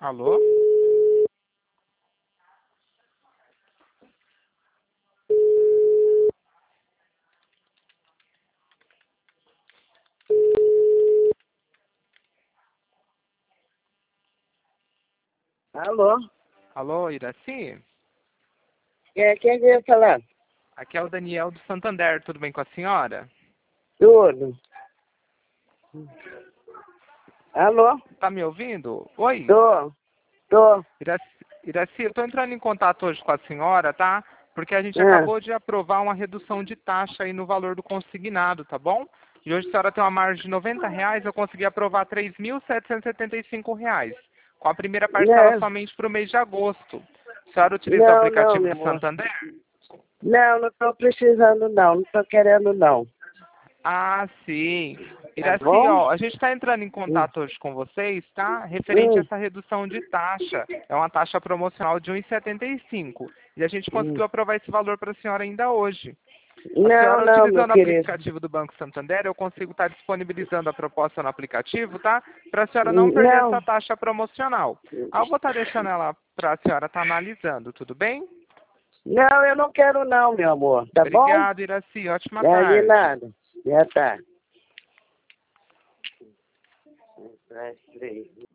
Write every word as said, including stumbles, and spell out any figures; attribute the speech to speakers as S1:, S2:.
S1: Alô?
S2: Alô?
S1: Alô, Iraci?
S2: É, quem veio falar?
S1: Aqui é o Daniel do Santander, tudo bem com a senhora?
S2: Tudo. Alô?
S1: Tá me ouvindo? Oi?
S2: Tô. Tô.
S1: Iraci, Iraci, eu tô entrando em contato hoje com a senhora, tá? Porque a gente
S2: Ah,
S1: acabou de aprovar uma redução de taxa aí no valor do consignado, tá bom? E hoje a senhora tem uma margem de noventa reais, eu consegui aprovar três mil setecentos e setenta e cinco reais. Com a primeira parcela
S2: não,
S1: somente para o mês de agosto. A senhora utiliza o
S2: não, não,
S1: aplicativo
S2: meu
S1: do
S2: amor.
S1: Santander?
S2: Não, não tô precisando não, não tô querendo não.
S1: Ah, sim.
S2: Tá
S1: Iraci,
S2: bom?
S1: ó, a gente está entrando em
S2: Hum,
S1: contato hoje com vocês, tá? Referente a
S2: hum,
S1: essa redução de taxa. É uma taxa promocional de um real e setenta e cinco centavos. E a gente
S2: hum.
S1: conseguiu aprovar esse valor para a senhora ainda hoje. A
S2: Não,
S1: senhora
S2: não, meu
S1: utilizando o
S2: querido.
S1: aplicativo do Banco Santander, eu consigo estar disponibilizando a proposta no aplicativo, tá? Para a senhora não
S2: Hum,
S1: perder essa
S2: Não,
S1: taxa promocional. Ah, eu vou estar deixando ela para a senhora estar analisando, tudo bem?
S2: não, eu não quero não, meu amor. Tá bom?
S1: Obrigado, Iraci. Ótima
S2: É de
S1: tarde.
S2: nada. Já tá. Um, dois, três.